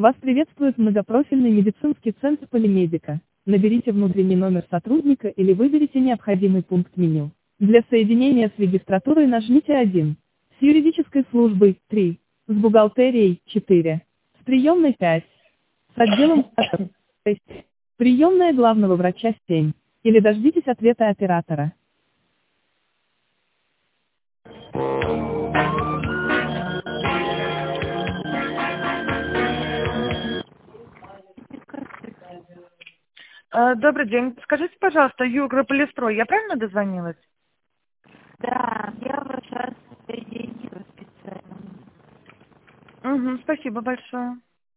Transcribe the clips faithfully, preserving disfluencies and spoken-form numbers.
Вас приветствует многопрофильный медицинский центр Полимедика. Наберите внутренний номер сотрудника или выберите необходимый пункт меню. Для соединения с регистратурой нажмите один. С юридической службой – три. С бухгалтерией – четыре. С приемной – пять. С отделом – шесть. Приемная главного врача – семь. Или дождитесь ответа оператора. Э, Добрый день. Скажите, пожалуйста, Югра Полистрой, я правильно дозвонилась? Да, я вас сейчас соединила специально. Угу, спасибо большое.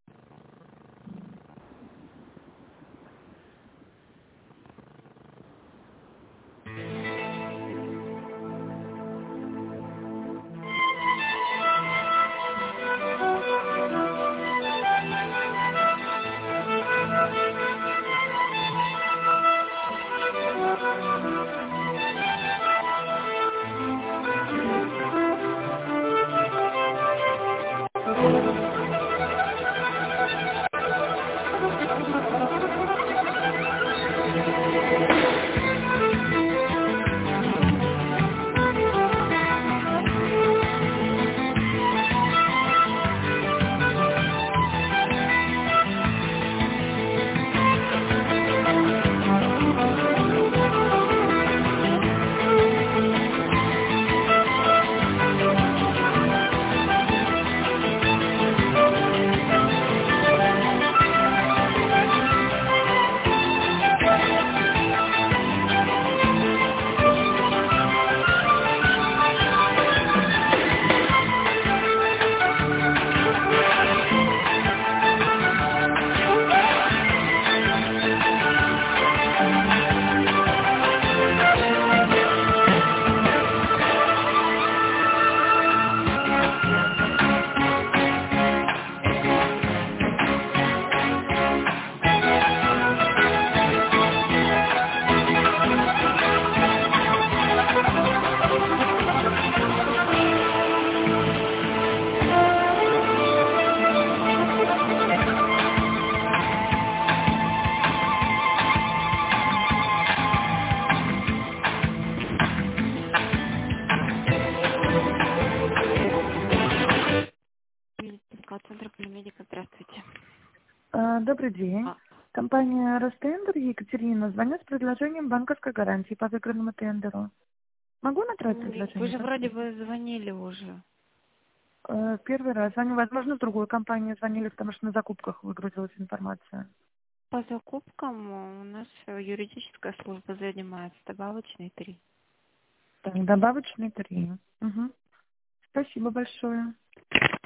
Медицинского центра Полимедика, здравствуйте. Э, Добрый день. А, Компания Ростендер, Екатерина, звоню с предложением банковской гарантии по выигранному тендеру. Могу набрать м, вы предложение? же вроде бы звонили уже. Э, Первый раз. Звоню, возможно, в другую компанию звонили, потому что на закупках выгрузилась информация. По закупкам у нас э, юридическая служба занимается, добавочные три. Так, добавочные три. Угу. Спасибо большое.